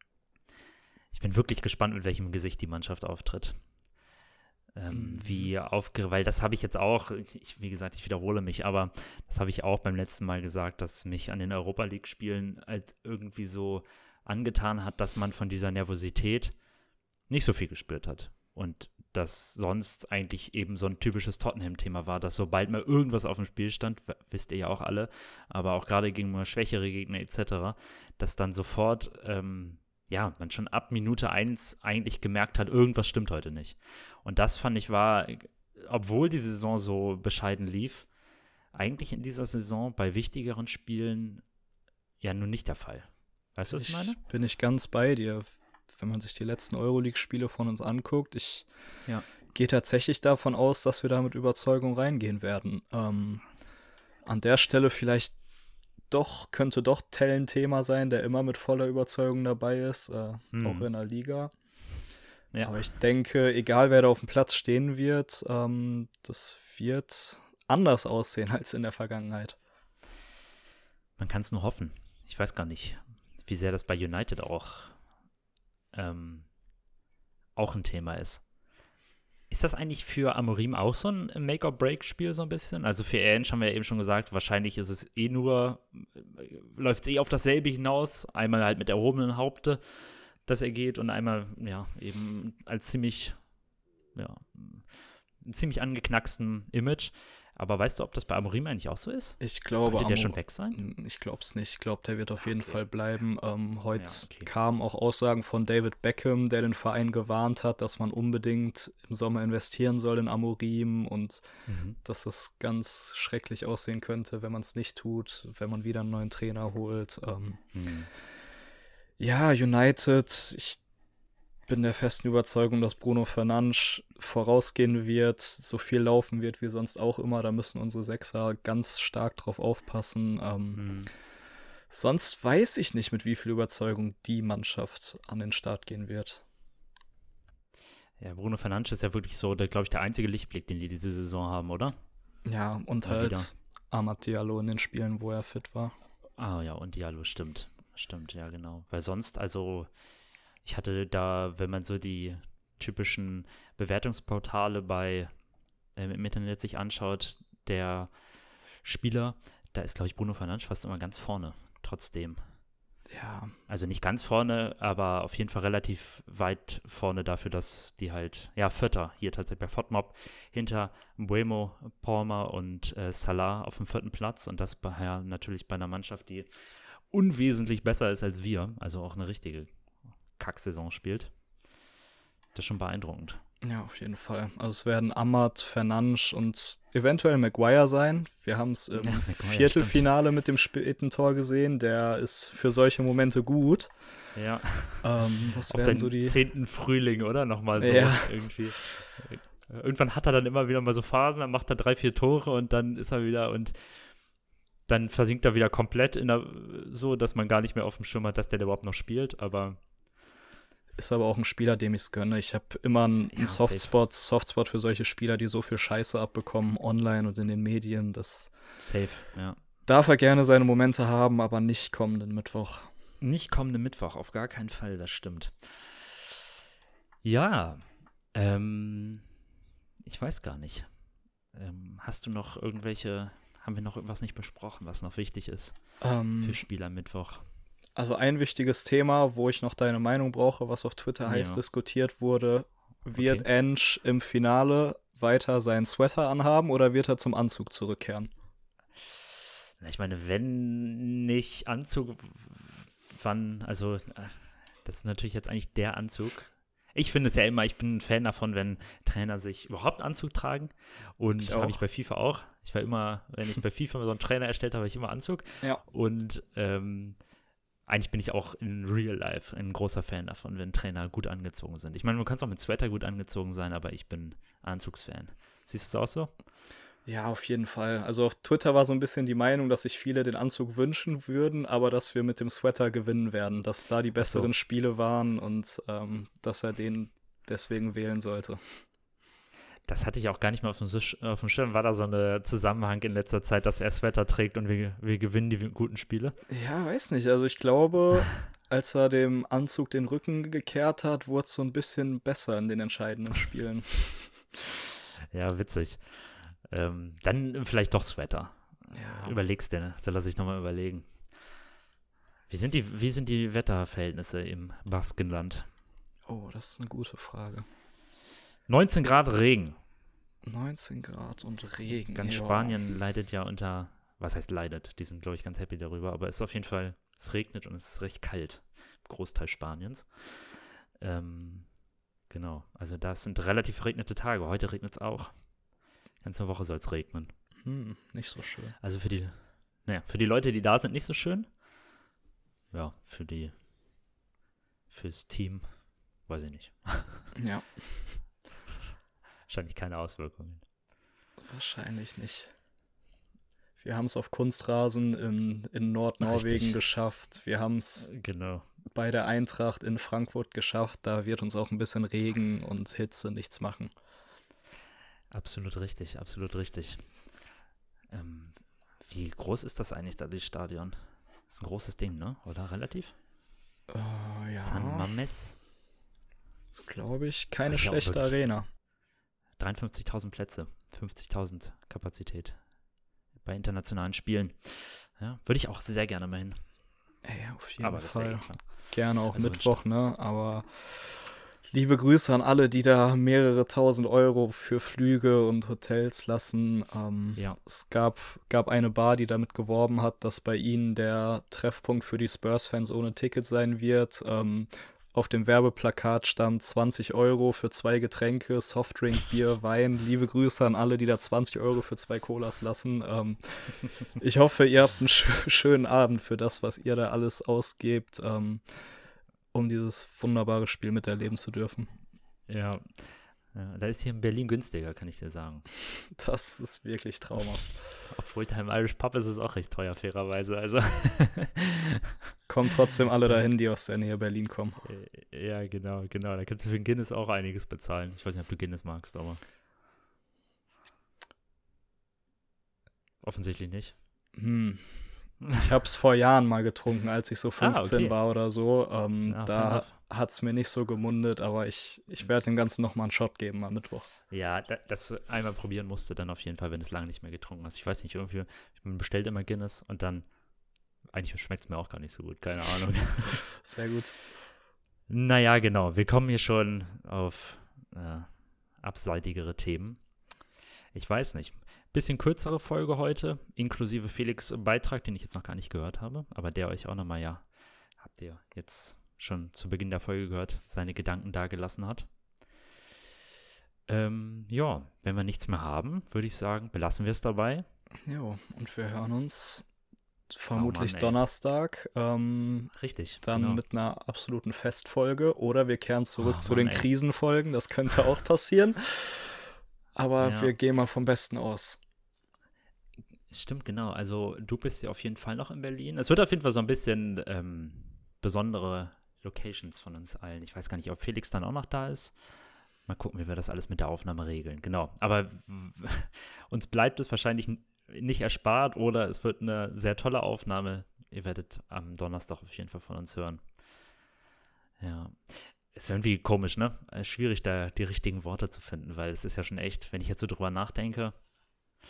[SPEAKER 2] Ich bin wirklich gespannt, mit welchem Gesicht die Mannschaft auftritt. Ähm,
[SPEAKER 3] Mhm.
[SPEAKER 2] Wie aufgeregt, weil das habe ich jetzt auch, ich, wie gesagt, ich wiederhole mich, aber das habe ich auch beim letzten Mal gesagt, dass mich an den Europa League-Spielen halt irgendwie so angetan hat, dass man von dieser Nervosität nicht so viel gespürt hat. Und das sonst eigentlich eben so ein typisches Tottenham-Thema war, dass sobald mal irgendwas auf dem Spiel stand, w- wisst ihr ja auch alle, aber auch gerade gegen mal schwächere Gegner et cetera, dass dann sofort, ähm, ja, man schon ab Minute eins eigentlich gemerkt hat, irgendwas stimmt heute nicht. Und das fand ich war, obwohl die Saison so bescheiden lief, eigentlich in dieser Saison bei wichtigeren Spielen ja nun nicht der Fall. Weißt du, was ich meine?
[SPEAKER 3] Bin ich ganz bei dir. Wenn man sich die letzten Euroleague-Spiele von uns anguckt, ich
[SPEAKER 2] Ja.
[SPEAKER 3] gehe tatsächlich davon aus, dass wir da mit Überzeugung reingehen werden. Ähm, an der Stelle vielleicht doch, könnte doch Tell ein Thema sein, der immer mit voller Überzeugung dabei ist, äh,
[SPEAKER 2] Hm.
[SPEAKER 3] auch in der Liga.
[SPEAKER 2] Ja.
[SPEAKER 3] Aber ich denke, egal wer da auf dem Platz stehen wird, ähm, das wird anders aussehen als in der Vergangenheit.
[SPEAKER 2] Man kann es nur hoffen. Ich weiß gar nicht, wie sehr das bei United auch, ähm, auch ein Thema ist. Ist das eigentlich für Amorim auch so ein Make-or-Break-Spiel so ein bisschen? Also für Ange haben wir ja eben schon gesagt, wahrscheinlich ist es eh nur, läuft es eh auf dasselbe hinaus. Einmal halt mit erhobenen Haupte, dass er geht und einmal, ja, eben als ziemlich, ja, einen ziemlich angeknacksten Image. Aber weißt du, ob das bei Amorim eigentlich auch so ist?
[SPEAKER 3] Ich glaube,
[SPEAKER 2] Könnte der
[SPEAKER 3] Amo-
[SPEAKER 2] schon weg sein?
[SPEAKER 3] Hm, Ich glaube es nicht. Ich glaube, der wird auf jeden
[SPEAKER 2] Okay.
[SPEAKER 3] Fall bleiben. Ähm, heute
[SPEAKER 2] Ja, okay.
[SPEAKER 3] kamen auch Aussagen von David Beckham, der den Verein gewarnt hat, dass man unbedingt im Sommer investieren soll in Amorim und
[SPEAKER 2] Mhm.
[SPEAKER 3] dass das ganz schrecklich aussehen könnte, wenn man es nicht tut, wenn man wieder einen neuen Trainer holt. Ähm,
[SPEAKER 2] Mhm.
[SPEAKER 3] ja, United, ich bin der festen Überzeugung, dass Bruno Fernandes vorausgehen wird, so viel laufen wird wie sonst auch immer. Da müssen unsere Sechser ganz stark drauf aufpassen. Ähm,
[SPEAKER 2] Mhm.
[SPEAKER 3] sonst weiß ich nicht, mit wie viel Überzeugung die Mannschaft an den Start gehen wird.
[SPEAKER 2] Ja, Bruno Fernandes ist ja wirklich so, der, glaube ich, der einzige Lichtblick, den die diese Saison haben, oder?
[SPEAKER 3] Ja, und
[SPEAKER 2] Mal
[SPEAKER 3] halt
[SPEAKER 2] wieder.
[SPEAKER 3] Amad Diallo in den Spielen, wo er fit war.
[SPEAKER 2] Ah ja, und Diallo, stimmt. Stimmt, ja, genau. Weil sonst, also, ich hatte da, wenn man so die typischen Bewertungsportale bei ähm, im Internet sich anschaut, der Spieler, da ist, glaube ich, Bruno Fernandes fast immer ganz vorne, trotzdem.
[SPEAKER 3] Ja,
[SPEAKER 2] Also nicht ganz vorne, aber auf jeden Fall relativ weit vorne dafür, dass die halt, ja, Vierter, hier tatsächlich bei FODMOB, hinter Mbeumo, Palmer und äh, Salah auf dem vierten Platz und das bei, ja, natürlich bei einer Mannschaft, die unwesentlich besser ist als wir, also auch eine richtige Kacksaison spielt. Das ist schon beeindruckend.
[SPEAKER 3] ja, auf jeden Fall. Also es werden Amad, Fernandes und eventuell Maguire sein. Wir haben es im
[SPEAKER 2] Ja, Maguire,
[SPEAKER 3] Viertelfinale mit dem späten Tor gesehen. Der ist für solche Momente gut.
[SPEAKER 2] Ja,
[SPEAKER 3] Ähm, das
[SPEAKER 2] auf
[SPEAKER 3] werden
[SPEAKER 2] seinen
[SPEAKER 3] so die.
[SPEAKER 2] zehnten Frühling, oder? Nochmal so
[SPEAKER 3] Ja.
[SPEAKER 2] irgendwie. Irgendwann hat er dann immer wieder mal so Phasen, dann macht er drei, vier Tore und dann ist er wieder und dann versinkt er wieder komplett in der, so, dass man gar nicht mehr auf dem Schirm hat, dass der überhaupt noch spielt, aber
[SPEAKER 3] Ist aber auch ein Spieler, dem ich es gönne. Ich habe immer einen,
[SPEAKER 2] Ja,
[SPEAKER 3] einen Softspot, Softspot für solche Spieler, die so viel Scheiße abbekommen, online und in den Medien. Das
[SPEAKER 2] safe, ja.
[SPEAKER 3] darf er gerne seine Momente haben, aber nicht kommenden Mittwoch.
[SPEAKER 2] Nicht kommenden Mittwoch, auf gar keinen Fall, das stimmt. Ja, ähm, ich weiß gar nicht. Ähm, hast du noch irgendwelche, haben wir noch irgendwas nicht besprochen, was noch wichtig ist
[SPEAKER 3] Ähm,
[SPEAKER 2] für Spiel am Mittwoch?
[SPEAKER 3] Also ein wichtiges Thema, wo ich noch deine Meinung brauche, was auf Twitter heiß
[SPEAKER 2] Ja.
[SPEAKER 3] diskutiert wurde, wird
[SPEAKER 2] Okay.
[SPEAKER 3] Ange im Finale weiter seinen Sweater anhaben oder wird er zum Anzug zurückkehren?
[SPEAKER 2] Na, Ich meine, wenn nicht Anzug, w- wann, also, äh, das ist natürlich jetzt eigentlich der Anzug. Ich finde es ja immer, ich bin ein Fan davon, wenn Trainer sich überhaupt einen Anzug tragen. Und
[SPEAKER 3] Ich
[SPEAKER 2] habe ich
[SPEAKER 3] auch.
[SPEAKER 2] bei FIFA auch. Ich war immer, wenn ich bei FIFA so einen Trainer erstellt habe, habe ich immer Anzug.
[SPEAKER 3] Ja.
[SPEAKER 2] Und ähm, eigentlich bin ich auch in Real Life ein großer Fan davon, wenn Trainer gut angezogen sind. Ich meine, du kannst auch mit Sweater gut angezogen sein, aber ich bin Anzugsfan. Siehst du es auch so?
[SPEAKER 3] Ja, auf jeden Fall. Also auf Twitter war so ein bisschen die Meinung, dass sich viele den Anzug wünschen würden, aber dass wir mit dem Sweater gewinnen werden, dass da die
[SPEAKER 2] Ach so.
[SPEAKER 3] besseren Spiele waren und ähm, dass er den deswegen wählen sollte.
[SPEAKER 2] Das hatte ich auch gar nicht mal auf dem, Sisch- auf dem Schirm. War da so ein Zusammenhang in letzter Zeit, dass er Sweater trägt und wir, wir gewinnen die guten Spiele?
[SPEAKER 3] Ja, weiß nicht. Also ich glaube, als er dem Anzug den Rücken gekehrt hat, wurde es so ein bisschen besser in den entscheidenden Spielen.
[SPEAKER 2] Ja, witzig. Ähm, dann vielleicht doch Sweater.
[SPEAKER 3] Ja.
[SPEAKER 2] Überlegst dir, ne? Soll er sich nochmal überlegen. Wie sind die, wie sind die Wetterverhältnisse im Baskenland?
[SPEAKER 3] Oh, das ist eine gute Frage.
[SPEAKER 2] neunzehn Grad Regen.
[SPEAKER 3] neunzehn Grad und Regen.
[SPEAKER 2] Ganz
[SPEAKER 3] ja.
[SPEAKER 2] Spanien leidet ja unter, was heißt leidet? Die sind, glaube ich, ganz happy darüber, aber es ist auf jeden Fall, es regnet und es ist recht kalt im Großteil Spaniens. Ähm, genau, also das sind relativ verregnete Tage. Heute regnet es auch. Ganze Woche soll es regnen.
[SPEAKER 3] Hm, nicht so schön.
[SPEAKER 2] Also für die, naja, für die Leute, die da sind, nicht so schön. Ja, für die, fürs Team, weiß ich nicht.
[SPEAKER 3] Ja,
[SPEAKER 2] Wahrscheinlich keine Auswirkungen.
[SPEAKER 3] wahrscheinlich nicht. Wir haben es auf Kunstrasen in, in Nordnorwegen
[SPEAKER 2] Richtig.
[SPEAKER 3] geschafft. Wir haben es
[SPEAKER 2] Genau.
[SPEAKER 3] bei der Eintracht in Frankfurt geschafft. Da wird uns auch ein bisschen Regen und Hitze nichts machen.
[SPEAKER 2] Absolut richtig, absolut richtig. Ähm, wie groß ist das eigentlich da, das Stadion? Das ist ein großes Ding, ne? Oder relativ?
[SPEAKER 3] Äh, ja,
[SPEAKER 2] San Mamés,
[SPEAKER 3] das glaube ich. Keine
[SPEAKER 2] Ja,
[SPEAKER 3] schlechte
[SPEAKER 2] wirklich.
[SPEAKER 3] Arena.
[SPEAKER 2] dreiundfünfzigtausend Plätze, fünfzigtausend Kapazität bei internationalen Spielen. Ja, würde ich auch sehr gerne mal hin.
[SPEAKER 3] Ey, auf jeden
[SPEAKER 2] Aber das ist ja
[SPEAKER 3] Fall.
[SPEAKER 2] eh klar.
[SPEAKER 3] Gerne auch
[SPEAKER 2] Also
[SPEAKER 3] Mittwoch, ne? Aber liebe Grüße an alle, die da mehrere tausend Euro für Flüge und Hotels lassen. Ähm,
[SPEAKER 2] Ja.
[SPEAKER 3] Es gab, gab eine Bar, die damit geworben hat, dass bei ihnen der Treffpunkt für die Spurs-Fans ohne Ticket sein wird. Ähm, auf dem Werbeplakat stand zwanzig Euro für zwei Getränke, Softdrink, Bier, Wein. Liebe Grüße an alle, die da zwanzig Euro für zwei Colas lassen. Ähm, ich hoffe, ihr habt einen schö- schönen Abend für das, was ihr da alles ausgebt, ähm, um dieses wunderbare Spiel miterleben zu dürfen.
[SPEAKER 2] Ja. Ja, da ist hier in Berlin günstiger, kann ich dir sagen.
[SPEAKER 3] Das ist wirklich traumhaft.
[SPEAKER 2] Obwohl da im Irish Pub ist es auch recht teuer, fairerweise. Also.
[SPEAKER 3] Kommen trotzdem alle dahin, die aus der Nähe Berlin kommen.
[SPEAKER 2] Äh, Ja, genau, genau. Da kannst du für ein Guinness auch einiges bezahlen. Ich weiß nicht, ob du Guinness magst, aber. Offensichtlich nicht.
[SPEAKER 3] Hm. Ich habe es vor Jahren mal getrunken, als ich so fünfzehn
[SPEAKER 2] okay.
[SPEAKER 3] war oder so. Ähm,
[SPEAKER 2] Ja, fair
[SPEAKER 3] da
[SPEAKER 2] enough.
[SPEAKER 3] hat es mir nicht so gemundet, aber ich, ich werde dem Ganzen nochmal einen Shot geben am Mittwoch.
[SPEAKER 2] Ja, da, das einmal probieren musste dann auf jeden Fall, wenn du es lange nicht mehr getrunken hast. Ich weiß nicht, irgendwie, ich bestellt immer Guinness und dann, eigentlich schmeckt es mir auch gar nicht so gut, keine Ahnung.
[SPEAKER 3] Sehr gut.
[SPEAKER 2] Naja, genau, wir kommen hier schon auf äh, abseitigere Themen. Ich weiß nicht. Bisschen kürzere Folge heute, inklusive Felix' Beitrag, den ich jetzt noch gar nicht gehört habe, aber der euch auch nochmal, ja, habt ihr jetzt schon zu Beginn der Folge gehört, seine Gedanken dargelassen hat. Ähm, ja, wenn wir nichts mehr haben, würde ich sagen, belassen wir es dabei.
[SPEAKER 3] Jo, und wir hören uns vermutlich
[SPEAKER 2] Oh Mann, ey.
[SPEAKER 3] Donnerstag, ähm,
[SPEAKER 2] Richtig,
[SPEAKER 3] dann
[SPEAKER 2] genau.
[SPEAKER 3] mit einer absoluten Festfolge. Oder wir kehren zurück
[SPEAKER 2] Oh
[SPEAKER 3] zu
[SPEAKER 2] Mann,
[SPEAKER 3] den
[SPEAKER 2] ey.
[SPEAKER 3] Krisenfolgen, das könnte auch passieren. Aber
[SPEAKER 2] Ja.
[SPEAKER 3] wir gehen mal vom Besten aus.
[SPEAKER 2] Stimmt, genau. Also du bist ja auf jeden Fall noch in Berlin. Es wird auf jeden Fall so ein bisschen ähm, besondere Locations von uns allen. Ich weiß gar nicht, ob Felix dann auch noch da ist. Mal gucken, wie wir das alles mit der Aufnahme regeln. Genau. Aber w- uns bleibt es wahrscheinlich n- nicht erspart oder es wird eine sehr tolle Aufnahme. Ihr werdet am Donnerstag auf jeden Fall von uns hören. Ja. Ist irgendwie komisch, ne? Es ist schwierig, da die richtigen Worte zu finden, weil es ist ja schon echt, wenn ich jetzt so drüber nachdenke,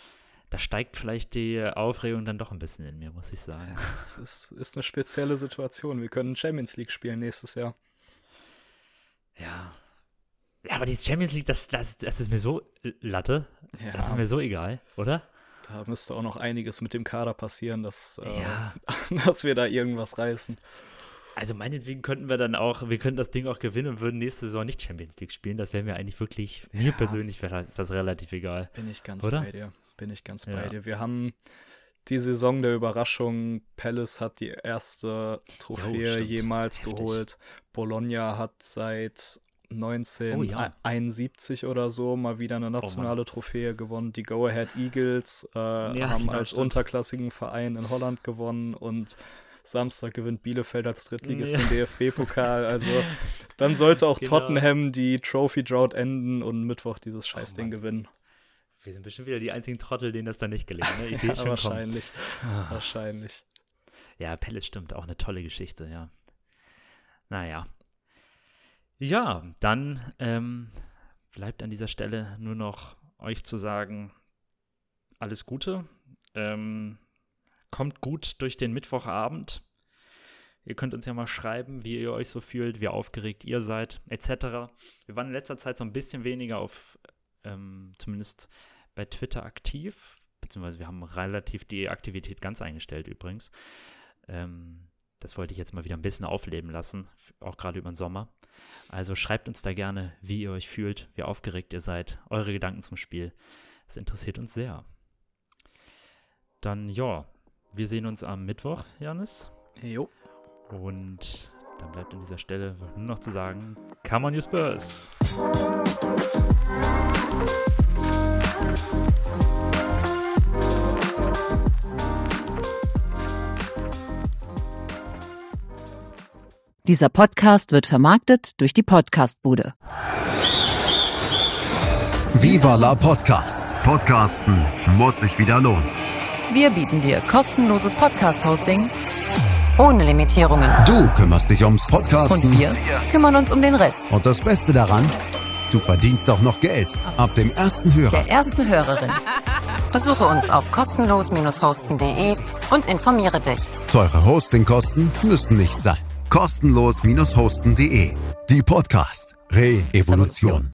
[SPEAKER 2] da steigt vielleicht die Aufregung dann doch ein bisschen in mir, muss ich sagen.
[SPEAKER 3] Ja, es ist, ist eine spezielle Situation. Wir können Champions League spielen nächstes Jahr.
[SPEAKER 2] Ja. Ja, aber die Champions League, das, das, das ist mir so Latte.
[SPEAKER 3] Ja.
[SPEAKER 2] Das ist mir so egal, oder?
[SPEAKER 3] Da müsste auch noch einiges mit dem Kader passieren, dass,
[SPEAKER 2] Ja.
[SPEAKER 3] äh, dass wir da irgendwas reißen.
[SPEAKER 2] Also meinetwegen könnten wir dann auch, wir könnten das Ding auch gewinnen und würden nächste Saison nicht Champions League spielen. Das wäre mir eigentlich wirklich, mir
[SPEAKER 3] Ja.
[SPEAKER 2] persönlich wäre das, ist das relativ egal.
[SPEAKER 3] Bin ich ganz
[SPEAKER 2] Oder?
[SPEAKER 3] bei dir. Bin ich ganz
[SPEAKER 2] Ja.
[SPEAKER 3] bei dir. Wir haben die Saison der Überraschung. Palace hat die erste Trophäe
[SPEAKER 2] stimmt.
[SPEAKER 3] jemals
[SPEAKER 2] Heftig.
[SPEAKER 3] geholt. Bologna hat seit
[SPEAKER 2] Oh, ja.
[SPEAKER 3] neunzehnhunderteinundsiebzig oder so mal wieder eine nationale Trophäe gewonnen. Die Go Ahead Eagles äh, haben
[SPEAKER 2] genau,
[SPEAKER 3] als
[SPEAKER 2] stimmt.
[SPEAKER 3] unterklassigen Verein in Holland gewonnen und Samstag gewinnt Bielefeld als Drittligist
[SPEAKER 2] Ja.
[SPEAKER 3] den D F B-Pokal. Also dann sollte auch
[SPEAKER 2] Genau.
[SPEAKER 3] Tottenham die Trophy Drought enden und Mittwoch dieses Scheißding
[SPEAKER 2] Mann.
[SPEAKER 3] gewinnen.
[SPEAKER 2] Wir sind bestimmt wieder die einzigen Trottel, denen das dann nicht gelingt. Ne? Ich sehe
[SPEAKER 3] Ja,
[SPEAKER 2] es schon kommen.
[SPEAKER 3] wahrscheinlich.
[SPEAKER 2] Ah.
[SPEAKER 3] Wahrscheinlich.
[SPEAKER 2] Ja, Palace stimmt, auch eine tolle Geschichte, ja. Naja. Ja, dann ähm, bleibt an dieser Stelle nur noch euch zu sagen, alles Gute. Ähm, kommt gut durch den Mittwochabend. Ihr könnt uns ja mal schreiben, wie ihr euch so fühlt, wie aufgeregt ihr seid, et cetera. Wir waren in letzter Zeit so ein bisschen weniger auf, ähm, zumindest bei Twitter aktiv, beziehungsweise wir haben relativ die Aktivität ganz eingestellt übrigens. Ähm, das wollte ich jetzt mal wieder ein bisschen aufleben lassen, auch gerade über den Sommer. Also schreibt uns da gerne, wie ihr euch fühlt, wie aufgeregt ihr seid, eure Gedanken zum Spiel. Das interessiert uns sehr. Dann, ja, wir sehen uns am Mittwoch, Janis.
[SPEAKER 3] Jo.
[SPEAKER 2] Und dann bleibt an dieser Stelle nur noch zu sagen, come on you Spurs!
[SPEAKER 4] Dieser Podcast wird vermarktet durch die Podcastbude.
[SPEAKER 5] Viva la Podcast. Podcasten muss sich wieder lohnen.
[SPEAKER 4] Wir bieten dir kostenloses Podcast-Hosting ohne Limitierungen.
[SPEAKER 5] Du kümmerst dich ums Podcasten.
[SPEAKER 4] Und wir kümmern uns um den Rest.
[SPEAKER 5] Und das Beste daran, du verdienst auch noch Geld. Ab dem ersten Hörer.
[SPEAKER 4] Der ersten Hörerin. Besuche uns auf kostenlos hosten punkt de und informiere dich.
[SPEAKER 5] Teure Hostingkosten müssen nicht sein. kostenlos hosten punkt de. Die Podcast Re-Evolution.